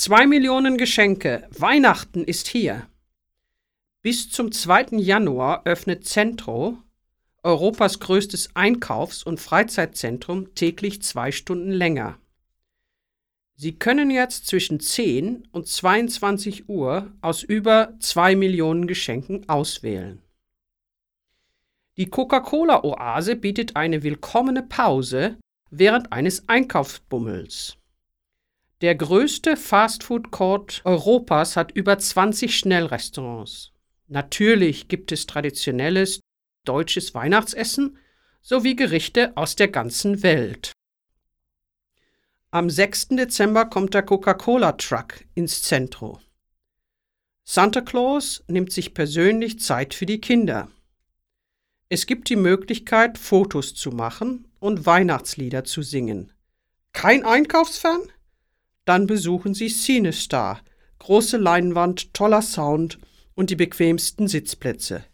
2 Millionen Geschenke. Weihnachten ist hier. Bis zum 2. Januar öffnet Centro, Europas größtes Einkaufs- und Freizeitzentrum, täglich 2 Stunden länger. Sie können jetzt zwischen 10 und 22 Uhr aus über 2 Millionen Geschenken auswählen. Die Coca-Cola-Oase bietet eine willkommene Pause während eines Einkaufsbummels. Der größte Fastfood-Court Europas hat über 20 Schnellrestaurants. Natürlich gibt es traditionelles deutsches Weihnachtsessen sowie Gerichte aus der ganzen Welt. Am 6. Dezember kommt der Coca-Cola-Truck ins Centro. Santa Claus nimmt sich persönlich Zeit für die Kinder. Es gibt die Möglichkeit, Fotos zu machen und Weihnachtslieder zu singen. Kein Einkaufsfan? Dann besuchen Sie CineStar. Große Leinwand, toller Sound und die bequemsten Sitzplätze.